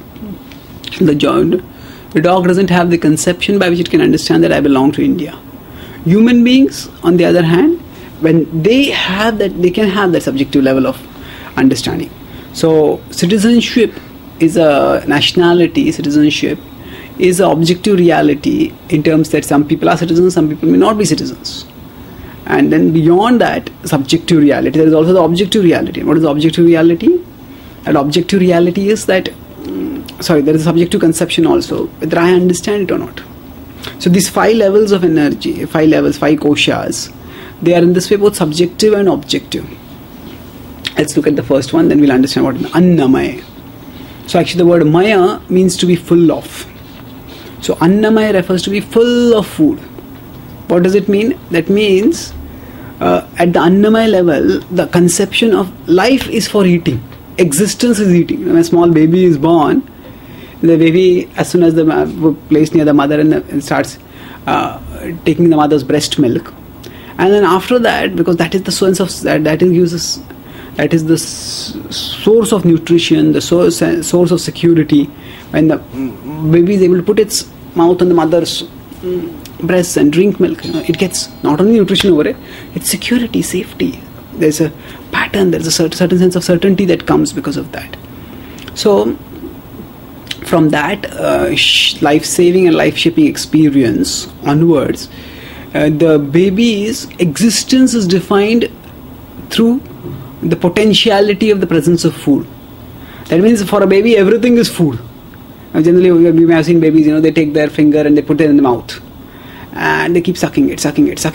S1: the dog doesn't have the conception by which it can understand that I belong to India. Human beings, on the other hand, when they have that, they can have that subjective level of understanding. So citizenship is a nationality, citizenship is an objective reality in terms that some people are citizens, some people may not be citizens. And then beyond that subjective reality, there is also the objective reality. What is the objective reality? An objective reality is that, there is a subjective conception also, whether I understand it or not. So these 5 levels of energy, 5 koshas, they are in this way both subjective and objective. Let's look at the first one, then we'll understand what is Annamaya. So actually the word Maya means to be full of. So Annamaya refers to be full of food. What does it mean? That means at the Annamaya level, the conception of life is for eating. Existence is eating. When a small baby is born, the baby, as soon as the placed near the mother and starts taking the mother's breast milk, and then after that, because that is the source of that is the source of nutrition, the source of security. When the baby is able to put its mouth on the mother's breasts and drink milk, it gets not only nutrition over it, it's security, safety. There's a pattern, there's a certain sense of certainty that comes because of that. So from that life-saving and life-shaping experience onwards, the baby's existence is defined through the potentiality of the presence of food. That means for a baby, everything is food. Generally, we may have seen babies, they take their finger and they put it in the mouth. And they keep sucking it.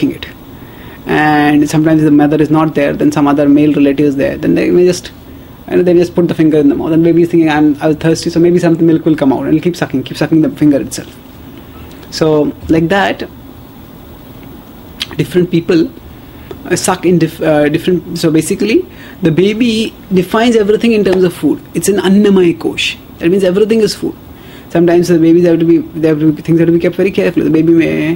S1: And sometimes the mother is not there, then some other male relative is there. Then they may just put the finger in the mouth. And baby is thinking, I was thirsty, so maybe some milk will come out. And keep sucking the finger itself. So, like that, different people suck in different. So basically, the baby defines everything in terms of food. It's an Annamaya kosh. That means everything is food. Sometimes the babies things have to be kept very carefully. The baby may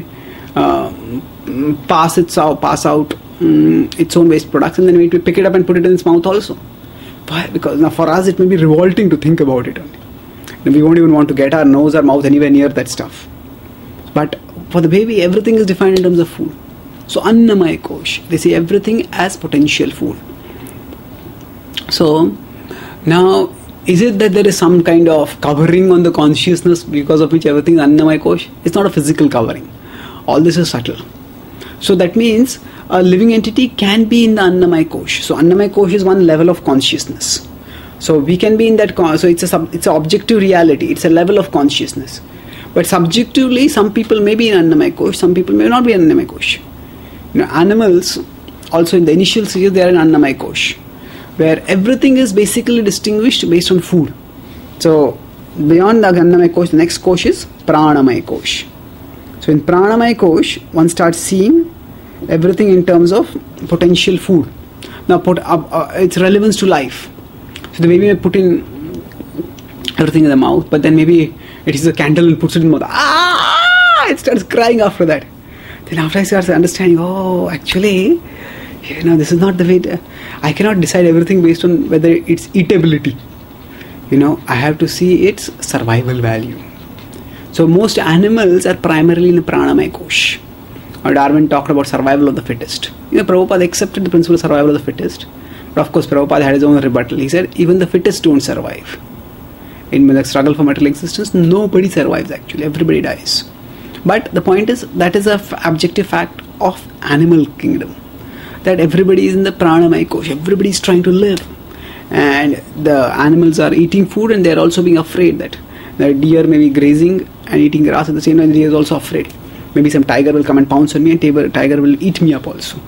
S1: pass out its own waste products, and then we need to pick it up and put it in its mouth also. Why? Because now for us it may be revolting to think about it only. We won't even want to get our nose or mouth anywhere near that stuff. But for the baby, everything is defined in terms of food. So Annamaya kosh, they see everything as potential food. So now is it that there is some kind of covering on the consciousness because of which everything is Annamaya Kosh? It's not a physical covering. All this is subtle. So that means a living entity can be in the Annamaya Kosh. So Annamaya Kosh is one level of consciousness. So we can be in that. So it's an objective reality. It's a level of consciousness. But subjectively, some people may be in Annamaya Kosh, some people may not be in Annamaya Kosh. Animals, also in the initial stages, they are in Annamaya Kosh, where everything is basically distinguished based on food. So beyond the Annamaya Kosh, the next Kosh is Pranamaya Kosh. So in Pranamaya Kosh, one starts seeing everything in terms of potential food. Now its relevance to life. So the baby may put in everything in the mouth, but then maybe it is a candle and puts it in the mouth. It starts crying after that. Then after I start understanding, actually, this is not the way. I cannot decide everything based on whether it's eatability. I have to see its survival value. So most animals are primarily in the Pranamaya Kosh. Darwin talked about survival of the fittest. Prabhupada accepted the principle of survival of the fittest. But of course, Prabhupada had his own rebuttal. He said, even the fittest don't survive. In the struggle for material existence, nobody survives actually. Everybody dies. But the point is, that is an objective fact of animal kingdom. That everybody is in the Pranamaya Kosh. Everybody is trying to live. And the animals are eating food and they are also being afraid that the deer may be grazing and eating grass at the same time. The deer is also afraid. Maybe some tiger will come and pounce on me and tiger will eat me up also.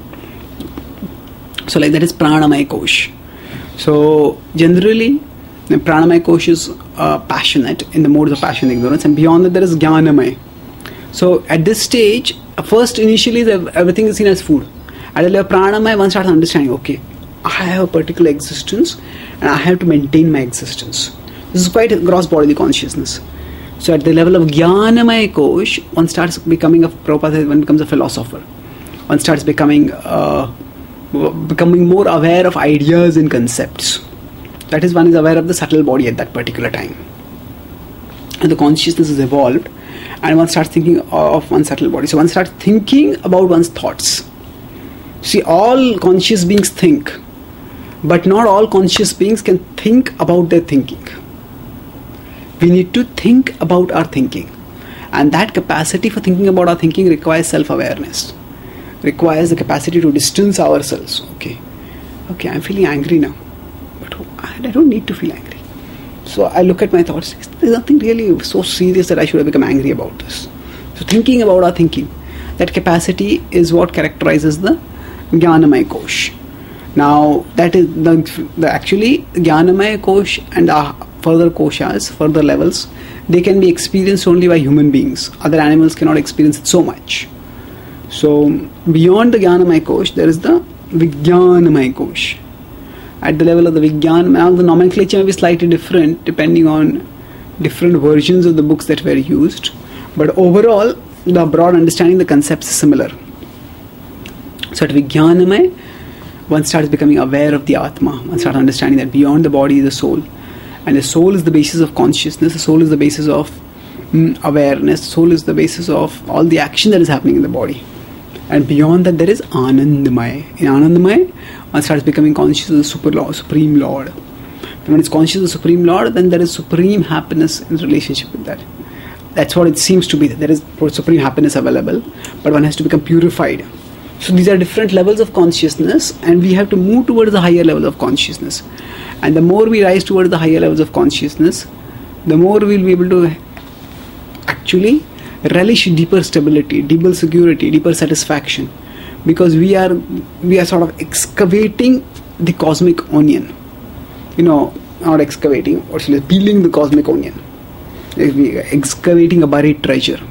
S1: So like that is Pranamaya Kosh. So generally, the Pranamaya Kosh is passionate, in the modes of passion and ignorance, and beyond that there is Jnanamaya. So at this stage, first initially everything is seen as food. At the level of Pranamaya, one starts understanding, okay, I have a particular existence and I have to maintain my existence. This is quite a gross bodily consciousness. So at the level of Jnanamaya Kosh, one starts becoming Prabhupada one becomes a philosopher. One starts becoming more aware of ideas and concepts. That is, one is aware of the subtle body at that particular time. And the consciousness is evolved and one starts thinking of one's subtle body. So one starts thinking about one's thoughts. See, all conscious beings think, but not all conscious beings can think about their thinking. We need to think about our thinking. And that capacity for thinking about our thinking requires self-awareness. Requires the capacity to distance ourselves. Okay, I'm feeling angry now. But I don't need to feel angry. So I look at my thoughts. There's nothing really so serious that I should have become angry about this. So thinking about our thinking, that capacity is what characterizes the Jnanamaya Kosh. Now that is actually Jnanamaya Kosh and the further koshas, further levels, they can be experienced only by human beings. Other animals cannot experience it so much. So beyond the Jnanamaya Kosh, there is the Vijnanamaya Kosh. At the level of the Vijnanamaya, the nomenclature may be slightly different depending on different versions of the books that were used. But overall, the broad understanding, the concepts is similar. So at Vijnanamaya, one starts becoming aware of the Atma. One starts understanding that beyond the body is the soul. And the soul is the basis of consciousness. The soul is the basis of awareness. The soul is the basis of all the action that is happening in the body. And beyond that there is Anandamaya. In Anandamaya, one starts becoming conscious of the Supreme Lord. And when it's conscious of the Supreme Lord, then there is supreme happiness in relationship with that. That's what it seems to be. There is supreme happiness available, but one has to become purified. So these are different levels of consciousness, and we have to move towards the higher level of consciousness. And the more we rise towards the higher levels of consciousness, the more we'll be able to actually relish deeper stability, deeper security, deeper satisfaction, because we are sort of excavating the cosmic onion. Not excavating, or actually peeling the cosmic onion. We are excavating a buried treasure.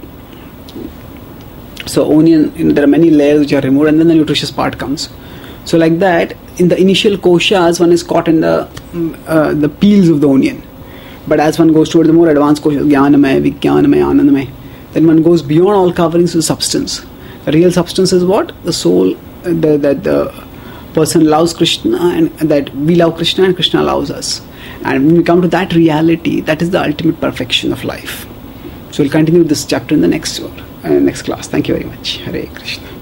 S1: So onion, there are many layers which are removed, and then the nutritious part comes. So like that, in the initial koshas, one is caught in the peels of the onion. But as one goes towards the more advanced koshas, Jnanamaya, Vijnanamaya, Anandamaya, then one goes beyond all coverings to substance. The real substance is what? The soul, that the person loves Krishna, and that we love Krishna and Krishna loves us. And when we come to that reality, that is the ultimate perfection of life. So we'll continue this chapter in the next class. Thank you very much. Hare Krishna.